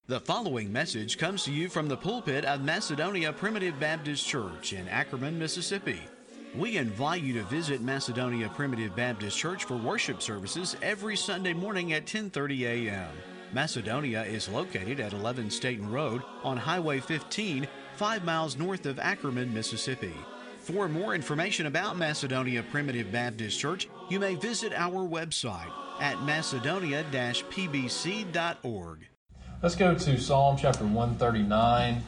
The following message comes to you from the pulpit of Macedonia Primitive Baptist Church in Ackerman, Mississippi. We invite you to visit Macedonia Primitive Baptist Church for worship services every Sunday morning at 10:30 a.m. Macedonia is located at 11 Staten Road on Highway 15, 5 miles north of Ackerman, Mississippi. For more information about Macedonia Primitive Baptist Church, you may visit our website at macedonia-pbc.org. Let's go to Psalm chapter 139,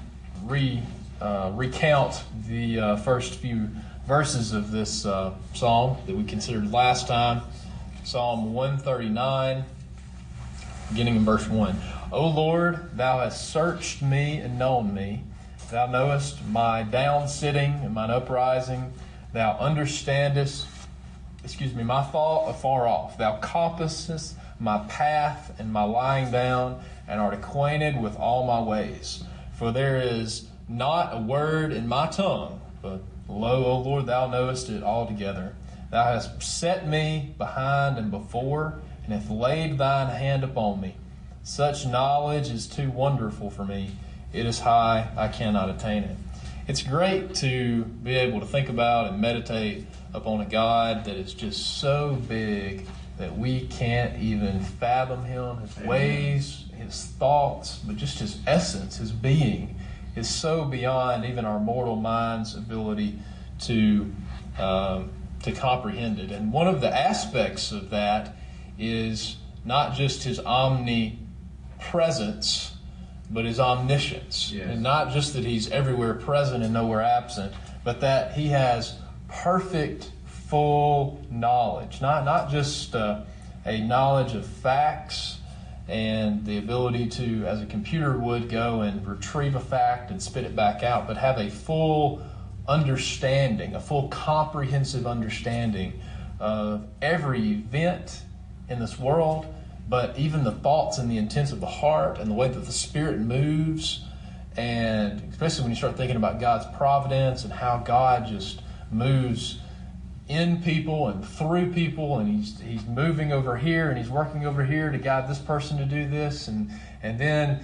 recount the first few verses of this psalm that we considered last time. Psalm 139, beginning in verse 1. O Lord, thou hast searched me and known me. Thou knowest my down sitting and mine uprising. Thou understandest, my thought afar off. Thou compassest my path and my lying down, and art acquainted with all my ways. For there is not a word in my tongue, but lo, O Lord, thou knowest it altogether. Thou hast set me behind and before, and hast laid thine hand upon me. Such knowledge is too wonderful for me. It is high, I cannot attain it. It's great to be able to think about and meditate upon a God that is just so big that we can't even fathom Him, His ways, His thoughts, but just His essence, His being is so beyond even our mortal mind's ability to comprehend it. And one of the aspects of that is not just His omnipresence, but His omniscience. Yes. And not just that He's everywhere present and nowhere absent, but that He has perfect, full knowledge. Not just a knowledge of facts and the ability to, as a computer would, go and retrieve a fact and spit it back out, but have a full understanding, a full comprehensive understanding of every event in this world, but even the thoughts and the intents of the heart and the way that the Spirit moves, and especially when you start thinking about God's providence and how God just moves in people and through people, and he's moving over here and He's working over here to guide this person to do this, and then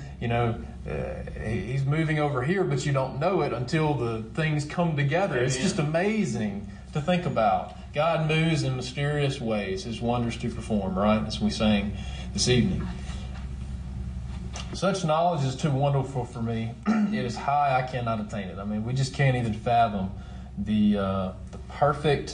He's moving over here, but you don't know it until the things come together. It's just amazing to think about. God moves in mysterious ways, His wonders to perform, right? As we sang this evening. Such knowledge is too wonderful for me. It is high, I cannot attain it. I mean, we just can't even fathom the perfect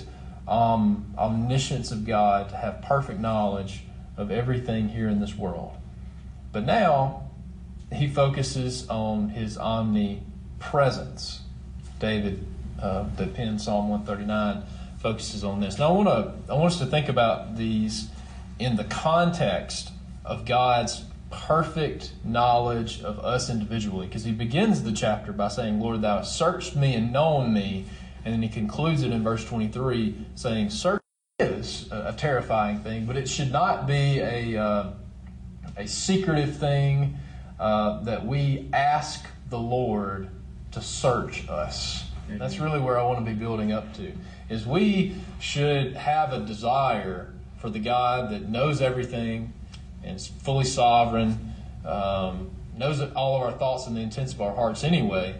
omniscience of God, to have perfect knowledge of everything here in this world. But now he focuses on His omnipresence. David, that penned Psalm 139, focuses on this. Now I want us to think about these in the context of God's perfect knowledge of us individually, because he begins the chapter by saying, Lord, thou hast searched me and known me. And then he concludes it in verse 23 saying, search is a terrifying thing, but it should not be a secretive thing that we ask the Lord to search us. Mm-hmm. That's really where I want to be building up to, is we should have a desire for the God that knows everything and is fully sovereign, knows all of our thoughts and the intents of our hearts anyway.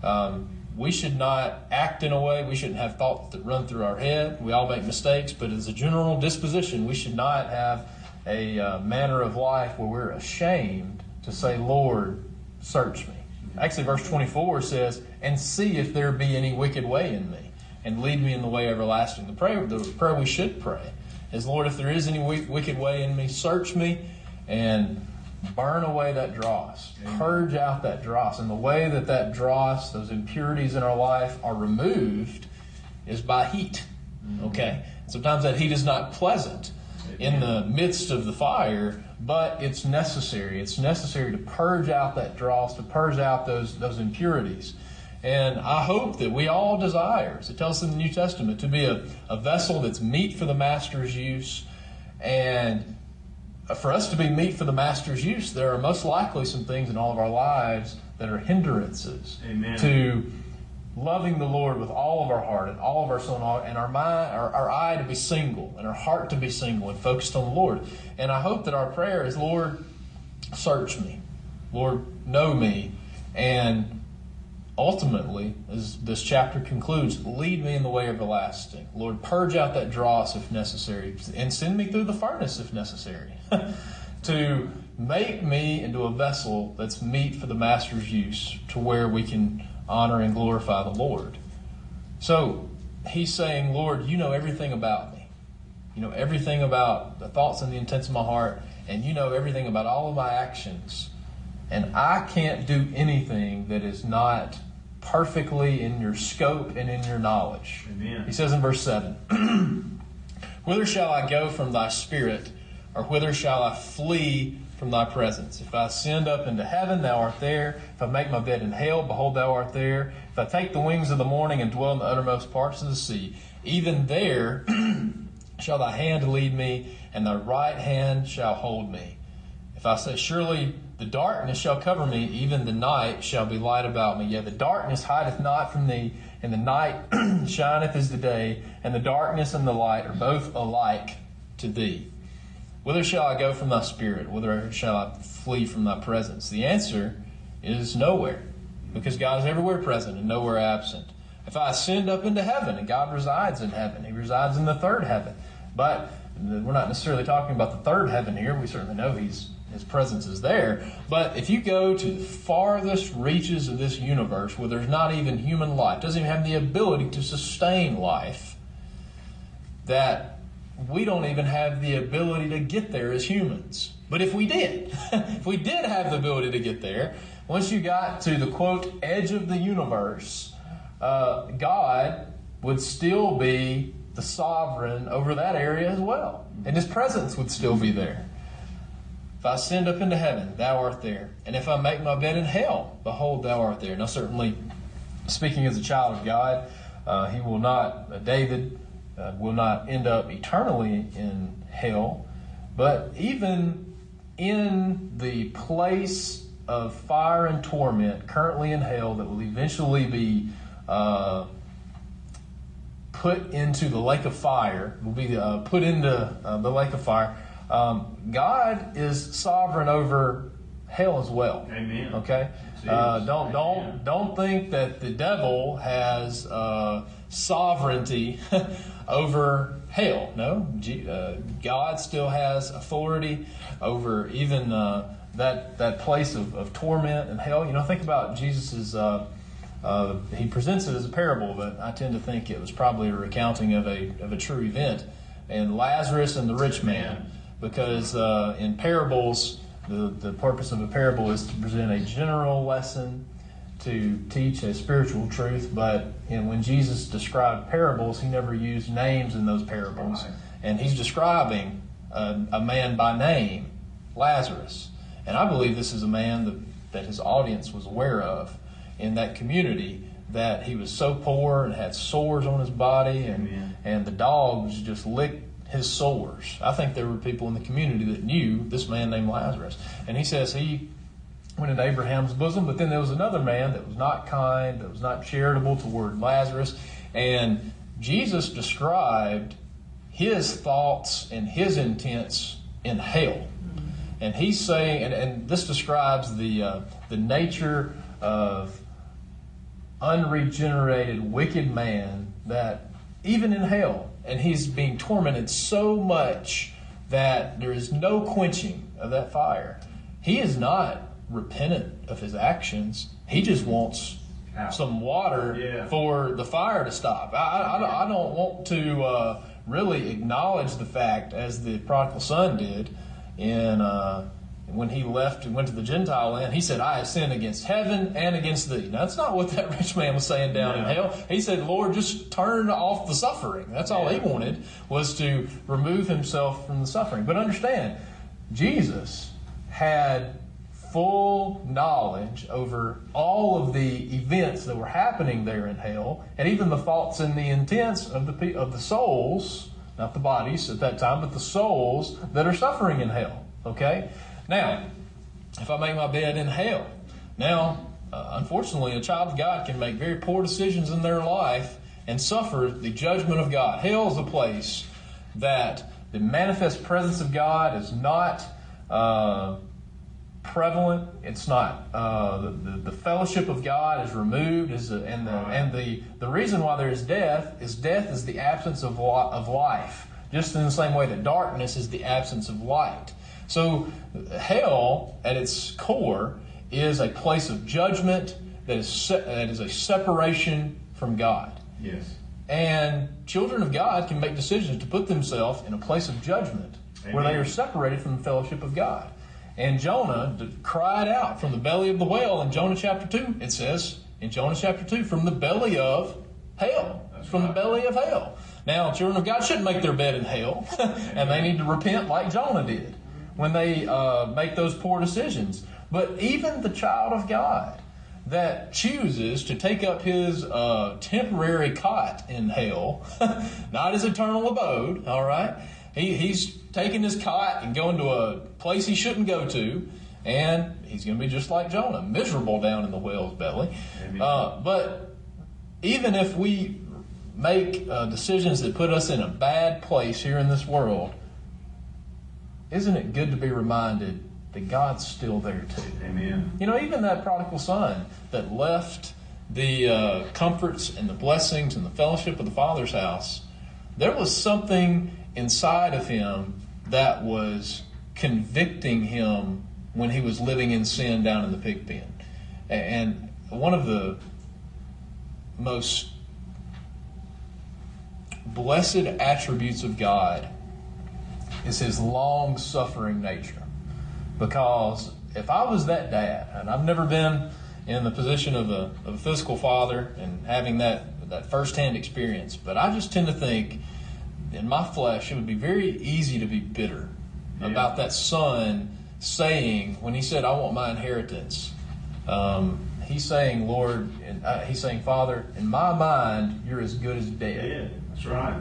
We should not act in a way, we shouldn't have thoughts that run through our head. We all make mistakes, but as a general disposition, we should not have a manner of life where we're ashamed to say, Lord, search me. Actually, verse 24 says, and see if there be any wicked way in me, and lead me in the way everlasting. The prayer we should pray is, Lord, if there is any wicked way in me, search me and burn away that dross. Amen. Purge out that dross. And the way that dross, those impurities in our life are removed is by heat. Mm-hmm. Okay? Sometimes that heat is not pleasant in the midst of the fire, but it's necessary. It's necessary to purge out that dross, to purge out those impurities. And I hope that we all desire, as it tells us in the New Testament, to be a vessel that's meet for the Master's use. And for us to be meet for the Master's use, there are most likely some things in all of our lives that are hindrances. Amen. To loving the Lord with all of our heart and all of our soul and our mind, our eye to be single and our heart to be single and focused on the Lord. And I hope that our prayer is, Lord, search me. Lord, know me. And ultimately, as this chapter concludes, lead me in the way everlasting. Lord, purge out that dross if necessary, and send me through the furnace if necessary, to make me into a vessel that's meet for the Master's use, to where we can honor and glorify the Lord. So he's saying, Lord, you know everything about me. You know everything about the thoughts and the intents of my heart, and you know everything about all of my actions. And I can't do anything that is not perfectly in your scope and in your knowledge. Amen. He says in verse 7, whither shall I go from thy spirit, or whither shall I flee from thy presence? If I ascend up into heaven, thou art there. If I make my bed in hell, behold, thou art there. If I take the wings of the morning and dwell in the uttermost parts of the sea, even there shall thy hand lead me, and thy right hand shall hold me. If I say, surely the darkness shall cover me, even the night shall be light about me. Yet the darkness hideth not from thee, and the night shineth as the day, and the darkness and the light are both alike to thee. Whither shall I go from thy spirit? Whither shall I flee from thy presence? The answer is nowhere, because God is everywhere present and nowhere absent. If I ascend up into heaven, and God resides in heaven, He resides in the third heaven. But we're not necessarily talking about the third heaven here. We certainly know His presence is there. But if you go to the farthest reaches of this universe where there's not even human life, doesn't even have the ability to sustain life, that we don't even have the ability to get there as humans. But if we did, if we did have the ability to get there, once you got to the, quote, edge of the universe, God would still be the sovereign over that area as well. And His presence would still be there. If I ascend up into heaven, thou art there. And if I make my bed in hell, behold, thou art there. Now, certainly, speaking as a child of God, he will not, David will not end up eternally in hell. But even in the place of fire and torment, currently in hell, that will eventually be put into the lake of fire, will be put into the lake of fire, God is sovereign over hell as well. Amen. Okay, don't think that the devil has sovereignty over hell. No, God still has authority over even that place of torment and hell. You know, think about Jesus's. He presents it as a parable, but I tend to think it was probably a recounting of a true event. And Lazarus and the rich man. Because in parables, the purpose of a parable is to present a general lesson, to teach a spiritual truth. But when Jesus described parables, He never used names in those parables. Right. And He's describing a man by name, Lazarus. And I believe this is a man that His audience was aware of in that community, that he was so poor and had sores on his body, and the dogs just licked his sores. I think there were people in the community that knew this man named Lazarus. And he says he went into Abraham's bosom, but then there was another man that was not kind, that was not charitable toward Lazarus. And Jesus described his thoughts and his intents in hell. And he's saying, and this describes the nature of unregenerated, wicked man, that even in hell, and he's being tormented so much that there is no quenching of that fire. He is not repentant of his actions. He just wants some water for the fire to stop. I don't want to really acknowledge the fact, as the prodigal son did, when he left and went to the Gentile land. He said, I have sinned against heaven and against thee. Now, that's not what that rich man was saying down in hell. He said, Lord, just turn off the suffering. That's all he wanted, was to remove himself from the suffering. But understand, Jesus had full knowledge over all of the events that were happening there in hell, and even the thoughts and the intents of the souls, not the bodies at that time, but the souls that are suffering in hell. Okay? Now, if I make my bed in hell, now, unfortunately, a child of God can make very poor decisions in their life and suffer the judgment of God. Hell is a place that the manifest presence of God is not prevalent. It's not the fellowship of God is removed. The reason why there is death is the absence of life. Just in the same way that darkness is the absence of light. So hell, at its core, is a place of judgment that is a separation from God. Yes. And children of God can make decisions to put themselves in a place of judgment. Amen. Where they are separated from the fellowship of God. And Jonah cried out from the belly of the whale in Jonah chapter 2. It says in Jonah chapter 2, from the belly of hell. That's from right. the belly of hell. Now, children of God shouldn't make their bed in hell. And they need to repent like Jonah did when they make those poor decisions. But even the child of God that chooses to take up his temporary cot in hell, not his eternal abode, all right? He's taking his cot and going to a place he shouldn't go to, and he's going to be just like Jonah, miserable down in the whale's belly. But even if we make decisions that put us in a bad place here in this world, isn't it good to be reminded that God's still there too? Amen. You know, even that prodigal son that left the comforts and the blessings and the fellowship of the Father's house, there was something inside of him that was convicting him when he was living in sin down in the pig pen. And one of the most blessed attributes of God is his long-suffering nature. Because if I was that dad, and I've never been in the position of a physical father and having that first-hand experience, but I just tend to think in my flesh it would be very easy to be bitter about that son saying, when he said, I want my inheritance, he's saying, Lord, and he's saying, Father, in my mind, you're as good as dead. That's right.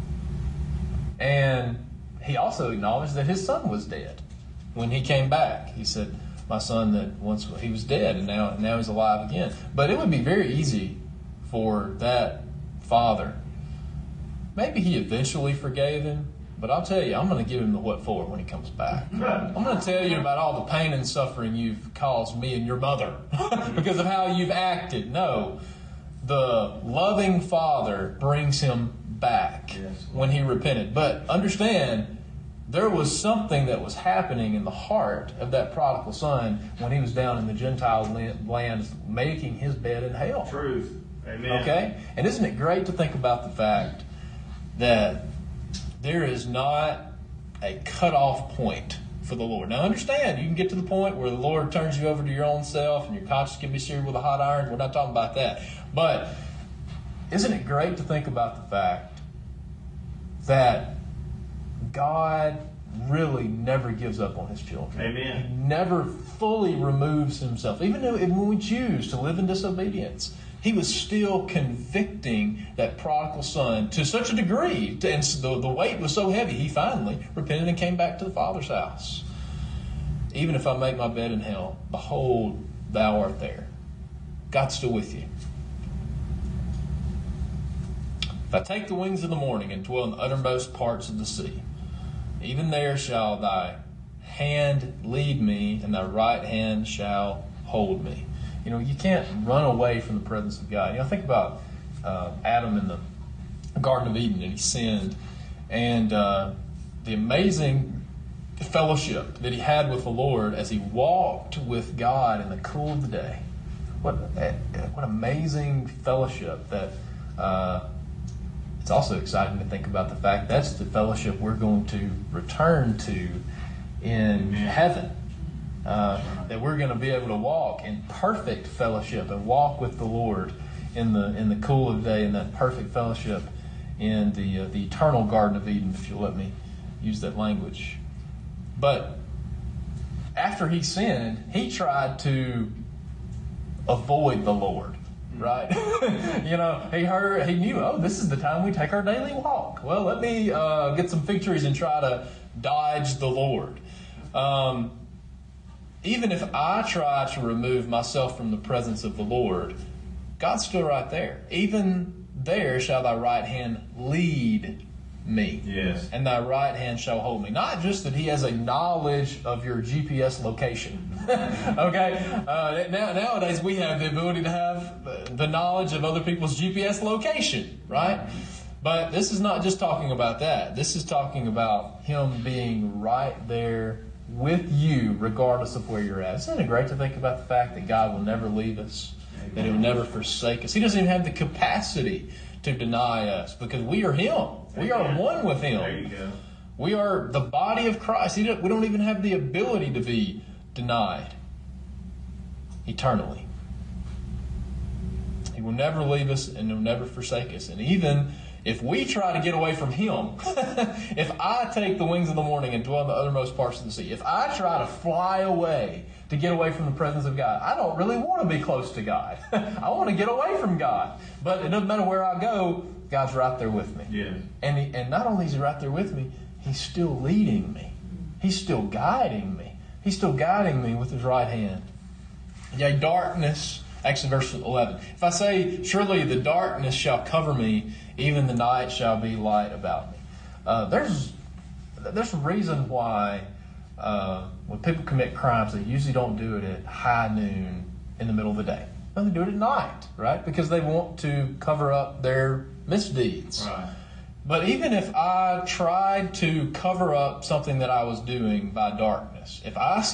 And he also acknowledged that his son was dead. When he came back, he said, my son that once he was dead and now he's alive again. But it would be very easy for that father. Maybe he eventually forgave him, but I'll tell you, I'm going to give him the what for when he comes back. I'm going to tell you about all the pain and suffering you've caused me and your mother because of how you've acted. No, the loving father brings him back when he repented. But understand, there was something that was happening in the heart of that prodigal son when he was down in the Gentile lands making his bed in hell. Truth. Amen. Okay? And isn't it great to think about the fact that there is not a cutoff point for the Lord. Now understand, you can get to the point where the Lord turns you over to your own self and your conscience can be seared with a hot iron. We're not talking about that. But isn't it great to think about the fact that God really never gives up on his children. Amen. He never fully removes himself. Even when we choose to live in disobedience, he was still convicting that prodigal son to such a degree, and the weight was so heavy, he finally repented and came back to the Father's house. Even if I make my bed in hell, behold, thou art there. God's still with you. If I take the wings of the morning and dwell in the uttermost parts of the sea, even there shall thy hand lead me, and thy right hand shall hold me. You know, you can't run away from the presence of God. You know, think about Adam in the Garden of Eden, and he sinned. And the amazing fellowship that he had with the Lord as he walked with God in the cool of the day. What amazing fellowship that... It's also exciting to think about the fact that's the fellowship we're going to return to in heaven. That we're going to be able to walk in perfect fellowship and walk with the Lord in the cool of the day, in that perfect fellowship in the eternal Garden of Eden, if you'll let me use that language. But after he sinned, he tried to avoid the Lord. Right? You know, he knew, this is the time we take our daily walk. Well, let me get some fig trees and try to dodge the Lord. Even if I try to remove myself from the presence of the Lord, God's still right there. Even there shall thy right hand lead me. Yes. And thy right hand shall hold me. Not just that he has a knowledge of your GPS location. Okay? Nowadays we have the ability to have the knowledge of other people's GPS location, right? But this is not just talking about that. This is talking about Him being right there with you regardless of where you're at. Isn't it great to think about the fact that God will never leave us, that He will never forsake us? He doesn't even have the capacity to deny us because we are Him. We are one with Him. There you go. We are the body of Christ. We don't even have the ability to be denied eternally. He will never leave us and He'll never forsake us. And even if we try to get away from Him, if I take the wings of the morning and dwell in the uttermost parts of the sea, if I try to fly away to get away from the presence of God, I don't really want to be close to God. I want to get away from God. But it doesn't matter where I go, God's right there with me. Yeah. And not only is He right there with me, He's still leading me. He's still guiding me. He's still guiding me with His right hand. Yea, darkness, actually verse 11. If I say, surely the darkness shall cover me, even the night shall be light about me. There's a reason why when people commit crimes, they usually don't do it at high noon in the middle of the day. No, they do it at night, right? Because they want to cover up their misdeeds. Right. But even if I tried to cover up something that I was doing by darkness, if I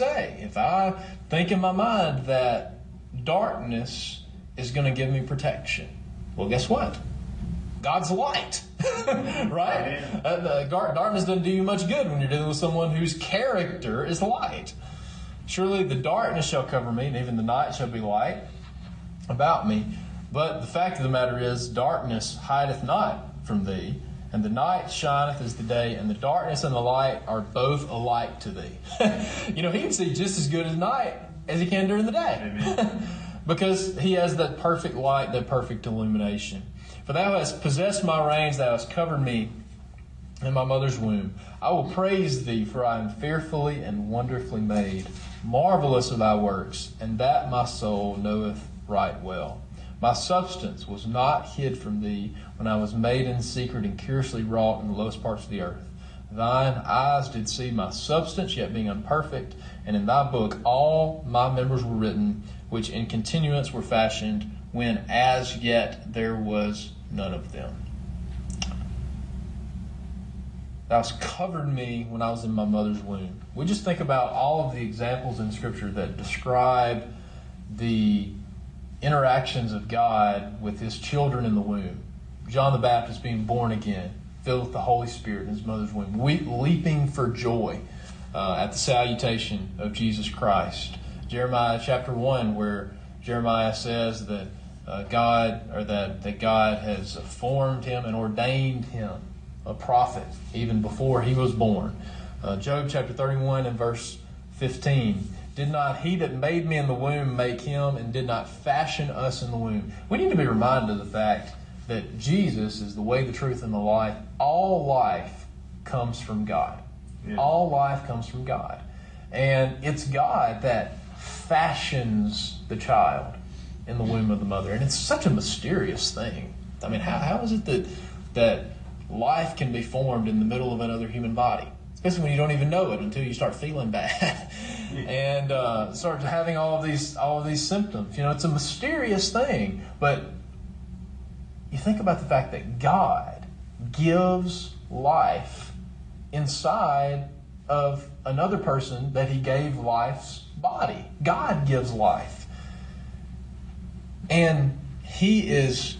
think in my mind that darkness is going to give me protection, well, guess what? God's light, right? Darkness doesn't do you much good when you're dealing with someone whose character is light. Surely the darkness shall cover me, and even the night shall be light about me. But the fact of the matter is, darkness hideth not from thee, and the night shineth as the day, and the darkness and the light are both alike to thee. He can see just as good at night as he can during the day. Amen. Because he has that perfect light, that perfect illumination. For thou hast possessed my reins, thou hast covered me in my mother's womb. I will praise thee, for I am fearfully and wonderfully made. Marvelous are thy works, and that my soul knoweth right well. My substance was not hid from thee when I was made in secret and curiously wrought in the lowest parts of the earth. Thine eyes did see my substance, yet being imperfect, and in thy book all my members were written, which in continuance were fashioned, when as yet there was none of them. Thou hast covered me when I was in my mother's womb. We just think about all of the examples in Scripture that describe the interactions of God with His children in the womb. John the Baptist being born again, filled with the Holy Spirit in his mother's womb, leaping for joy at the salutation of Jesus Christ. Jeremiah chapter 1, where Jeremiah says that God has formed him and ordained him a prophet even before he was born. Job chapter 31 and verse 15. Did not he that made me in the womb make him, and did not fashion us in the womb? We need to be reminded of the fact that Jesus is the way, the truth, and the life. All life comes from God. Yeah. All life comes from God. And it's God that fashions the child in the womb of the mother. And it's such a mysterious thing. I mean, how is it that life can be formed in the middle of another human body? Especially when you don't even know it until you start feeling bad and start having all of these symptoms. It's a mysterious thing. But you think about the fact that God gives life inside of another person that He gave life's body. God gives life. And He is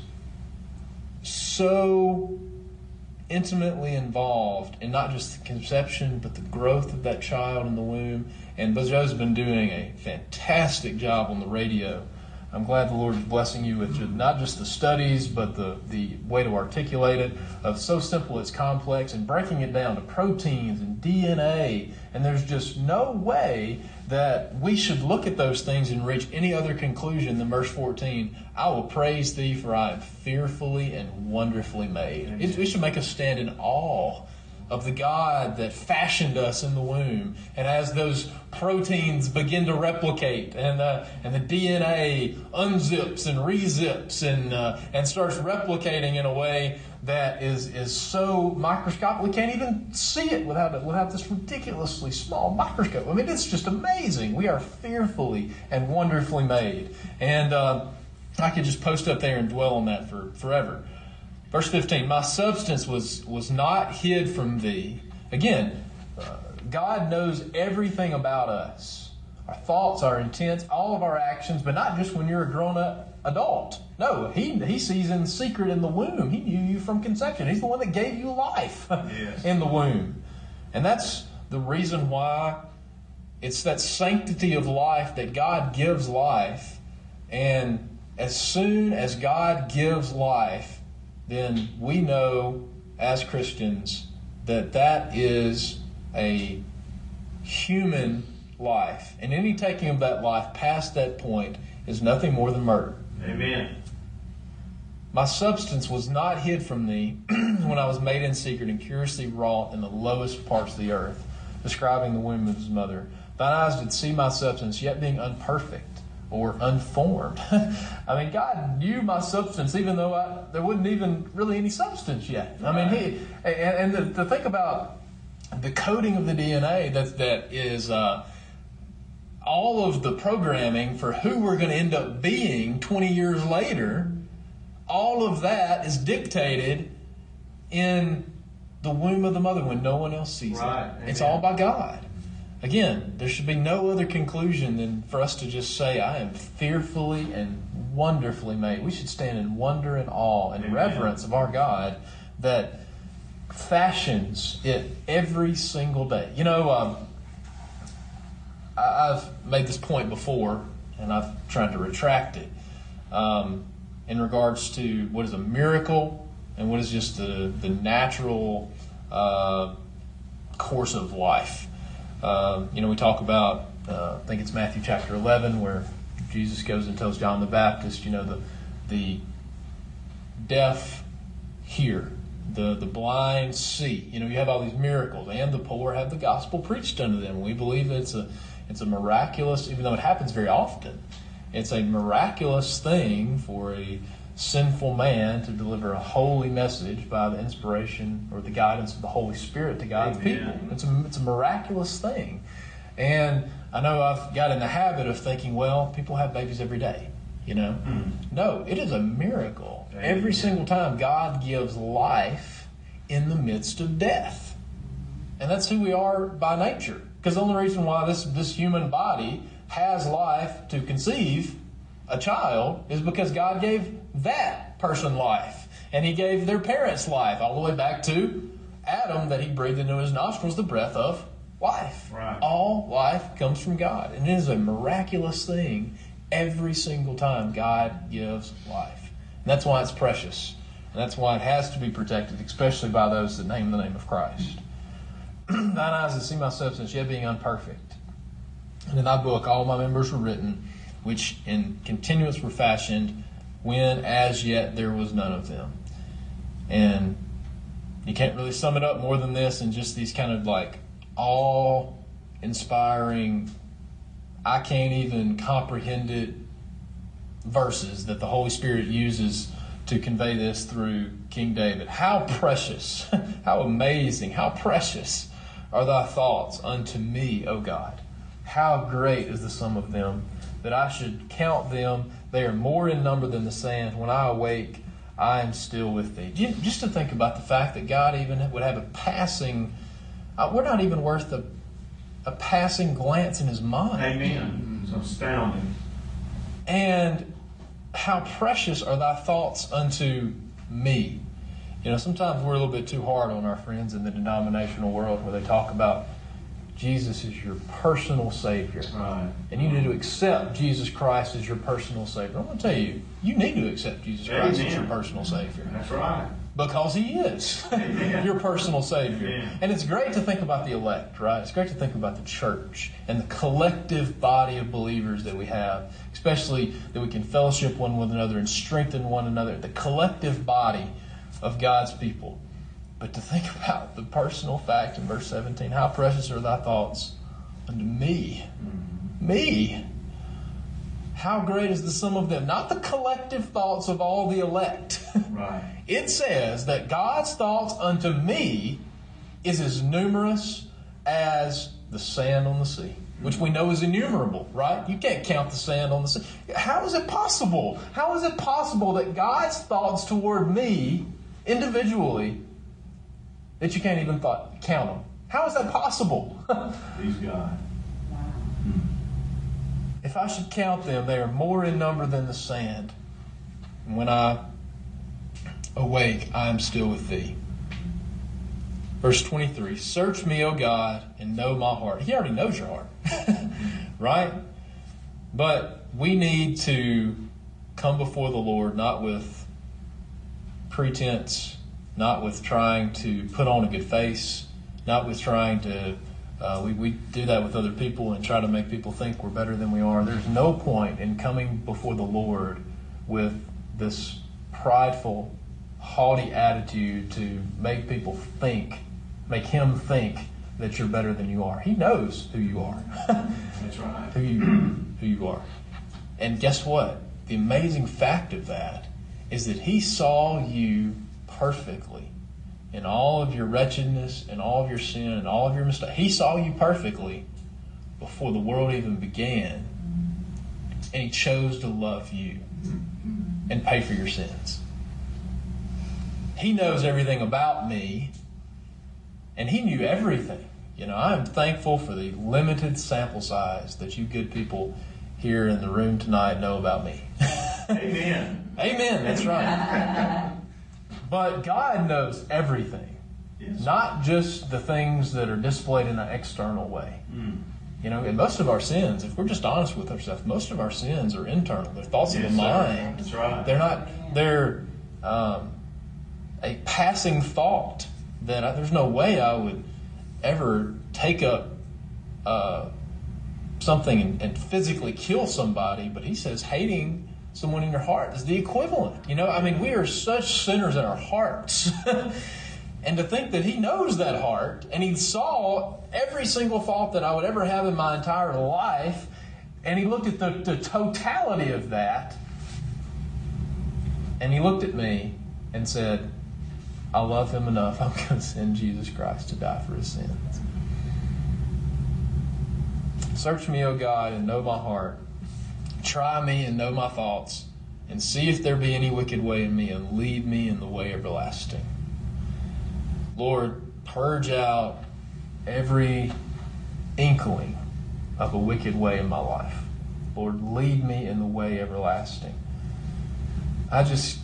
so intimately involved in not just the conception, but the growth of that child in the womb. And Brother Joe's been doing a fantastic job on the radio. I'm glad the Lord is blessing you with not just the studies, but the way to articulate it, of so simple it's complex, and breaking it down to proteins and DNA. And there's just no way that we should look at those things and reach any other conclusion than verse 14. I will praise thee, for I am fearfully and wonderfully made. It should make us stand in awe of the God that fashioned us in the womb. And as those proteins begin to replicate and the DNA unzips and rezips and starts replicating in a way that is so microscopic we can't even see it without this ridiculously small microscope. I mean, it's just amazing. We are fearfully and wonderfully made. And I could just post up there and dwell on that forever. Verse 15, my substance was not hid from thee. Again, God knows everything about us. Our thoughts, our intents, all of our actions, but not just when you're a grown-up adult. No, He sees in secret in the womb. He knew you from conception. He's the one that gave you life in the womb. And that's the reason why it's that sanctity of life that God gives life. And as soon as God gives life, then we know as Christians that is a human life. And any taking of that life past that point is nothing more than murder. Amen. My substance was not hid from thee when I was made in secret and curiously wrought in the lowest parts of the earth, describing the womb of his mother. Thine eyes did see my substance, yet being unperfect or unformed. I mean, God knew my substance, even though there wasn't even really any substance yet. I mean, to think about the coding of the DNA that is all of the programming for who we're going to end up being 20 years later, all of that is dictated in the womb of the mother when no one else sees it. It's all by God. Again, there should be no other conclusion than for us to just say, I am fearfully and wonderfully made. We should stand in wonder and awe and reverence of our God that fashions it every single day. You know, I've made this point before, and I've tried to retract it, in regards to what is a miracle and what is just the natural course of life. We talk about, I think it's Matthew chapter 11, where Jesus goes and tells John the Baptist, the deaf hear, the blind see. You have all these miracles, and the poor have the gospel preached unto them. We believe it's a miraculous, even though it happens very often, it's a miraculous thing for a sinful man to deliver a holy message by the inspiration or the guidance of the Holy Spirit to God's people. It's a miraculous thing. And I know I've got in the habit of thinking, well, people have babies every day, No, it is a miracle. Every single time God gives life in the midst of death. And that's who we are by nature. Because the only reason why this human body has life to conceive a child is because God gave that person life. And He gave their parents life, all the way back to Adam, that He breathed into his nostrils the breath of life. Right. All life comes from God. And it is a miraculous thing every single time God gives life. And that's why it's precious. And that's why it has to be protected, especially by those that name the name of Christ. Thine eyes have seen my substance, yet being unperfect. And in thy book all my members were written, which in continuance were fashioned, when as yet there was none of them. And you can't really sum it up more than this in just these kind of like awe-inspiring, I can't even comprehend it verses that the Holy Spirit uses to convey this through King David. How precious, how amazing, how precious are thy thoughts unto me, O God. How great is the sum of them, that I should count them. They are more in number than the sand. When I awake, I am still with thee. Just to think about the fact that God even would have a passing, we're not even worth a passing glance in His mind. Amen. It's astounding. And how precious are thy thoughts unto me. Sometimes we're a little bit too hard on our friends in the denominational world where they talk about Jesus is your personal Savior. Right. And you need to accept Jesus Christ as your personal Savior. I'm going to tell you, you need to accept Jesus Christ as your personal Savior. That's right. Because He is your personal Savior. Amen. And it's great to think about the elect, right? It's great to think about the church and the collective body of believers that we have, especially that we can fellowship one with another and strengthen one another. The collective body of God's people. But to think about the personal fact in verse 17, how precious are thy thoughts unto me. Me. How great is the sum of them? Not the collective thoughts of all the elect. Right. It says that God's thoughts unto me is as numerous as the sand on the sea, which we know is innumerable, right? You can't count the sand on the sea. How is it possible? How is it possible that God's thoughts toward me individually, that you can't even count them? How is that possible? He's God. If I should count them, they are more in number than the sand. And when I awake, I am still with thee. Verse 23, search me, O God, and know my heart. He already knows your heart, right? But we need to come before the Lord not with pretense, not with trying to put on a good face, not with trying to we do that with other people and try to make people think we're better than we are. There's no point in coming before the Lord with this prideful, haughty attitude to make people think, make Him think that you're better than you are. He knows who you are. That's right. who you are. And guess what? The amazing fact of that is that He saw you perfectly. In all of your wretchedness, and all of your sin, and all of your mistakes. He saw you perfectly before the world even began. And He chose to love you and pay for your sins. He knows everything about me, and He knew everything. You know, I am thankful for the limited sample size that you good people here in the room tonight know about me. Amen. Amen, that's right. But God knows everything, Yes. not just the things that are displayed in an external way. You know, and most of our sins, if we're just honest with ourselves, most of our sins are internal. They're thoughts of the mind. That's right. They're a passing thought that there's no way I would ever take up something and physically kill somebody. But He says hating someone in your heart is the equivalent. You know, I mean, we are such sinners in our hearts. And to think that He knows that heart, and He saw every single thought that I would ever have in my entire life, and He looked at the totality of that, and He looked at me and said, I love him enough, I'm going to send Jesus Christ to die for his sins. Search me, O God, and know my heart. Try me and know my thoughts, and see if there be any wicked way in me, and lead me in the way everlasting. Lord, purge out every inkling of a wicked way in my life. Lord, lead me in the way everlasting. I just,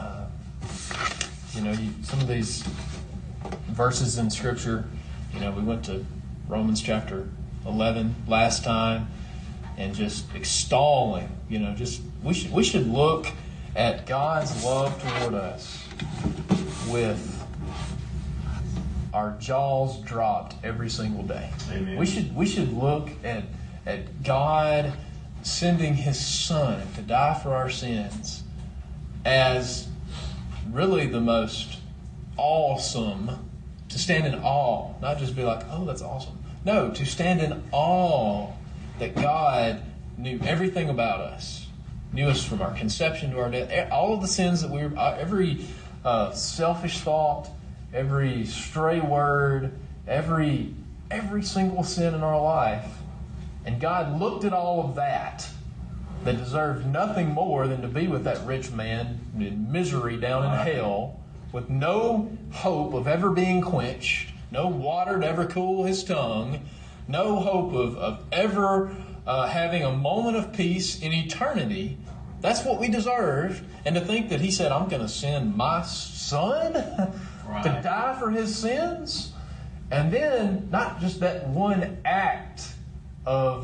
some of these verses in Scripture, we went to Romans chapter 11 last time, and just extolling, we should look at God's love toward us with our jaws dropped every single day. Amen. We should look at God sending His Son to die for our sins as really the most awesome, to stand in awe, not just be like, oh, that's awesome. No, to stand in awe that God knew everything about us, knew us from our conception to our death, all of the sins that every selfish thought, every stray word, every single sin in our life. And God looked at all of that deserved nothing more than to be with that rich man in misery down in hell, with no hope of ever being quenched, no water to ever cool his tongue, no hope of ever having a moment of peace in eternity. That's what we deserved. And to think that He said, I'm going to send my Son to die for his sins. And then not just that one act of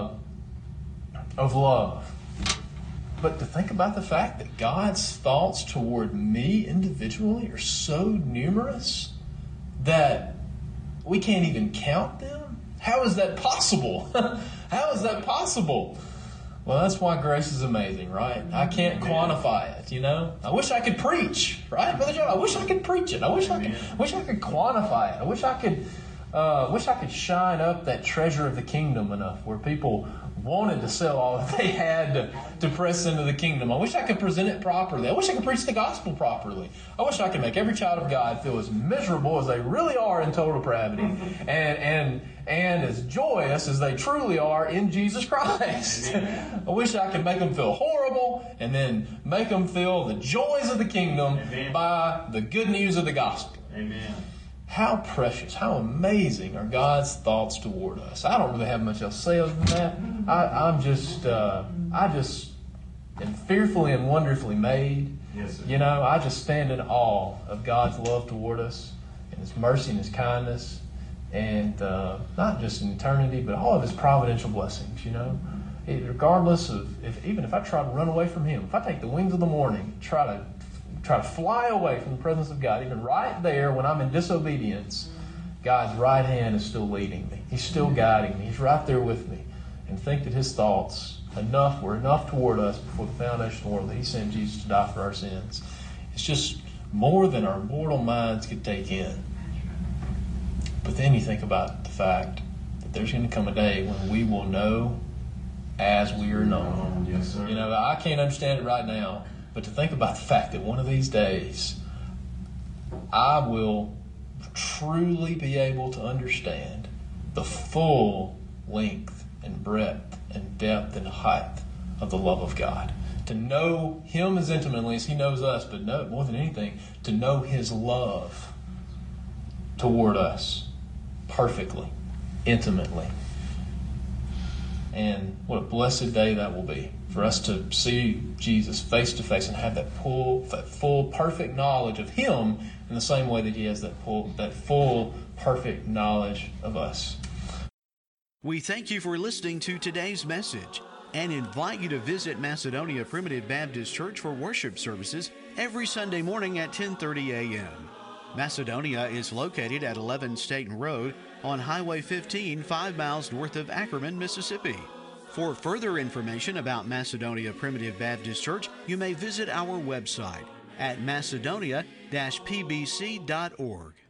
love, but to think about the fact that God's thoughts toward me individually are so numerous that we can't even count them. How is that possible? How is that possible? Well, that's why grace is amazing, right? I can't quantify it, you know? I wish I could preach, right, Brother Joe? I wish I could preach it. I wish I could quantify it. I wish I could shine up that treasure of the kingdom enough where people wanted to sell all that they had to press into the kingdom. I wish I could present it properly. I wish I could preach the gospel properly. I wish I could make every child of God feel as miserable as they really are in total depravity and as joyous as they truly are in Jesus Christ. I wish I could make them feel horrible and then make them feel the joys of the kingdom by the good news of the gospel. Amen. How precious, how amazing are God's thoughts toward us. I don't really have much else to say other than that. I just am fearfully and wonderfully made. Yes, sir. You know, I just stand in awe of God's love toward us and His mercy and His kindness, and not just in eternity, but all of His providential blessings. You know, regardless of even if I try to run away from Him, if I take the wings of the morning, try to fly away from the presence of God, even right there when I'm in disobedience, God's right hand is still leading me. He's still guiding me. He's right there with me. And think that His thoughts were enough toward us before the foundation of the world that He sent Jesus to die for our sins. It's just more than our mortal minds could take in. But then you think about the fact that there's going to come a day when we will know as we are known. Yes, sir. You know, I can't understand it right now. But to think about the fact that one of these days I will truly be able to understand the full length and breadth and depth and height of the love of God. To know Him as intimately as He knows us, but more than anything, to know His love toward us perfectly, intimately. And what a blessed day that will be for us to see Jesus face to face and have that full, perfect knowledge of Him in the same way that He has that full, perfect knowledge of us. We thank you for listening to today's message and invite you to visit Macedonia Primitive Baptist Church for worship services every Sunday morning at 10:30 a.m. Macedonia is located at 11 Staten Road on Highway 15, 5 miles north of Ackerman, Mississippi. For further information about Macedonia Primitive Baptist Church, you may visit our website at macedonia-pbc.org.